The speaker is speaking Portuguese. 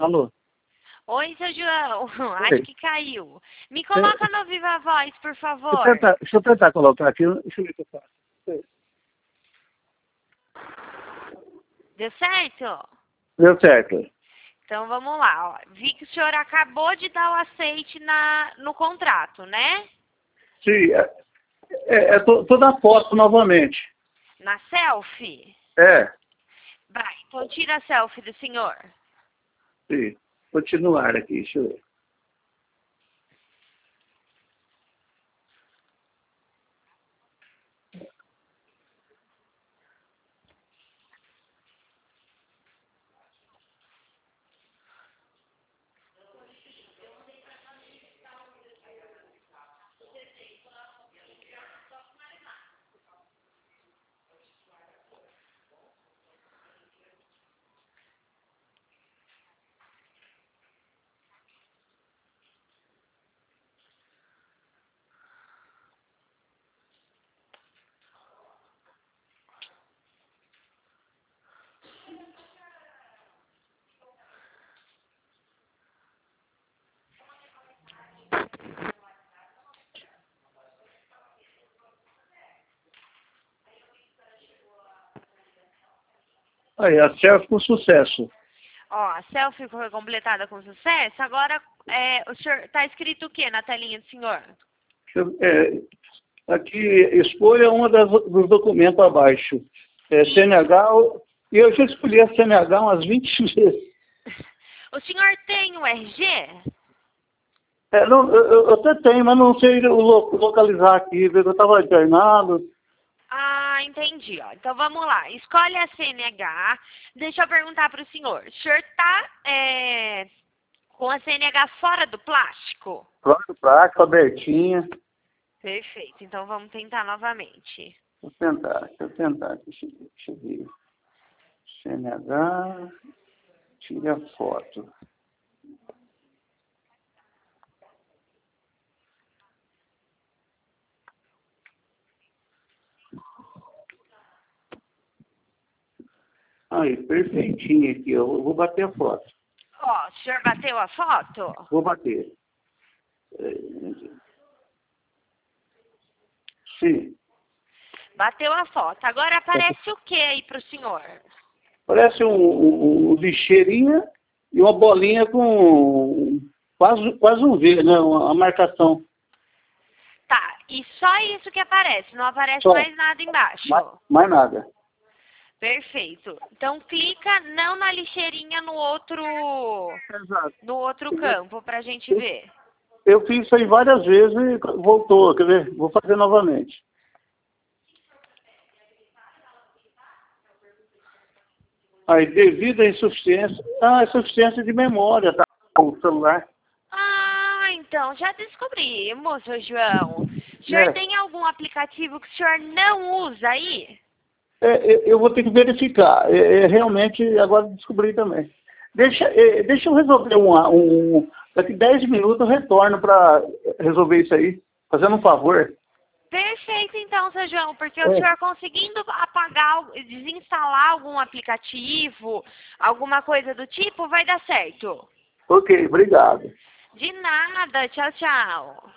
Alô? Oi, seu João. Oi. Acho que caiu. Me coloca no Viva Voz, por favor. Deixa eu tentar colocar aqui. Deixa eu ver o que eu faço. Deu certo? Deu certo. Então vamos lá. Ó. Vi que o senhor acabou de dar o aceite no contrato, né? Sim, tô na foto novamente. Na selfie? É, Vai, então tira a selfie do senhor. sim. Continuar aqui, deixa eu ver. Aí, a selfie com sucesso. Ó, a selfie foi completada com sucesso. Agora, o senhor, tá escrito o que na telinha do senhor? Aqui, escolha uma dos documentos abaixo. CNH, e eu já escolhi a CNH umas 20 vezes. O senhor tem o RG? Não, eu até tenho, mas não sei localizar aqui, porque eu estava internado. Ah, entendi. Ó. Então vamos lá. Escolhe a CNH. Deixa eu perguntar para o senhor. O senhor tá com a CNH fora do plástico? Pronto, prática, abertinha. Perfeito. Então vamos tentar novamente. Deixa eu tentar. Deixa eu ver. CNH, tira a foto. Aí, perfeitinho aqui, eu vou bater a foto. Ó, o senhor bateu a foto? Vou bater. Sim. Bateu a foto. Agora aparece o que aí para o senhor? Parece um lixeirinha e uma bolinha com quase um V, né? Uma marcação. Tá, e só isso que aparece, não aparece Só. mais nada embaixo. Mais nada. Perfeito. Então clica não na lixeirinha Exato. no outro campo pra gente ver. Eu fiz isso aí várias vezes e voltou. Quer ver? Vou fazer novamente. Aí, devido à insuficiência... Ah, insuficiência de memória, tá? O celular. Ah, então já descobrimos, seu João. O senhor tem algum aplicativo que o senhor não usa aí? Eu vou ter que verificar. Realmente, agora descobri também. Deixa eu resolver daqui 10 minutos eu retorno para resolver isso aí. Fazendo um favor. Perfeito, então, seu João, porque o senhor conseguindo apagar, desinstalar algum aplicativo, alguma coisa do tipo, vai dar certo. Ok, obrigado. De nada, tchau, tchau.